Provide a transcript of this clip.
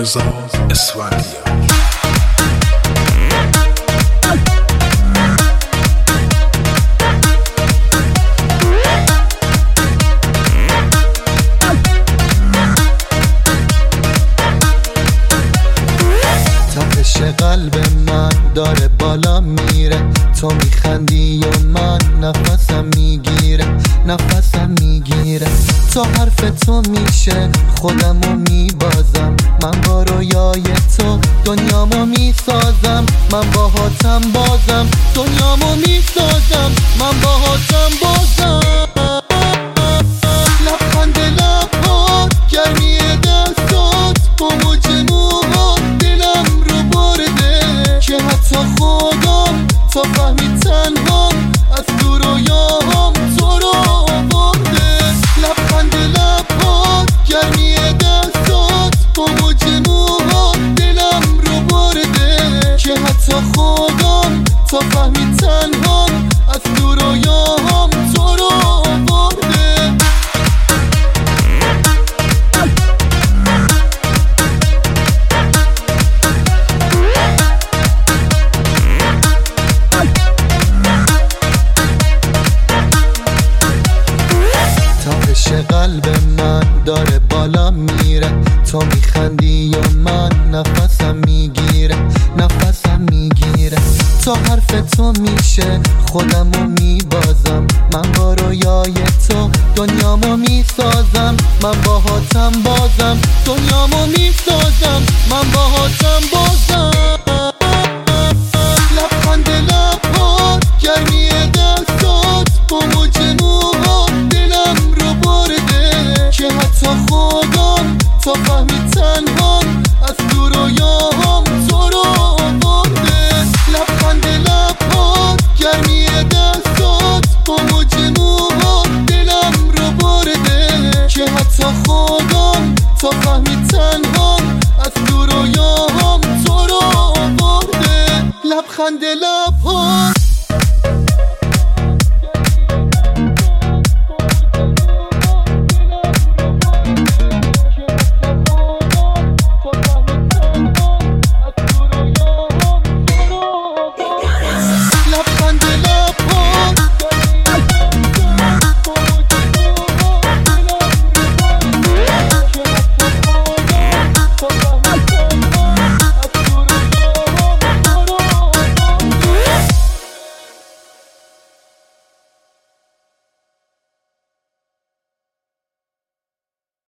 رضا اسفندیار. تپش قلب من داره بالا میره، تو میخندی و من نفسم میگیره تا حرف تو میشه خودمو میبازم، من با رویای تو دنیامو میسازم، من باهاتم بازم دنیامو میسازم، من باهاتم بازم. لبخند لبات، گرمی دستات، با موج موهات دلم رو برده که حتی خودم تا فهمی تنهام از تو رویاهام تو رو آورده. لبخند لبات، گرمی دستات، با موج موهات دلم رو برده که حتی خودم تا فهمی تنهام از تو رویاهام تو رو آورده. تپش قلب من داره بالا میره، تو میخندی و من نفسم میگیره تا حرف تو میشه خودمو میبازم، من با رویای تو دنیامو میسازم، من باهاتم بازم دنیامو میسازم، من باهاتم بازم. لبخند لبات، گرمی دستات، با موج موهات دلم رو برده که حتی خودم تا فهمی تنهام از تو رویاهام تو رو آورده. لبخند لبات، گرمی دستات، با موج موهات دلم رو برده که حتی خودم تا فهمی تنهام از تو رویاهام تو رو آورده. لبخند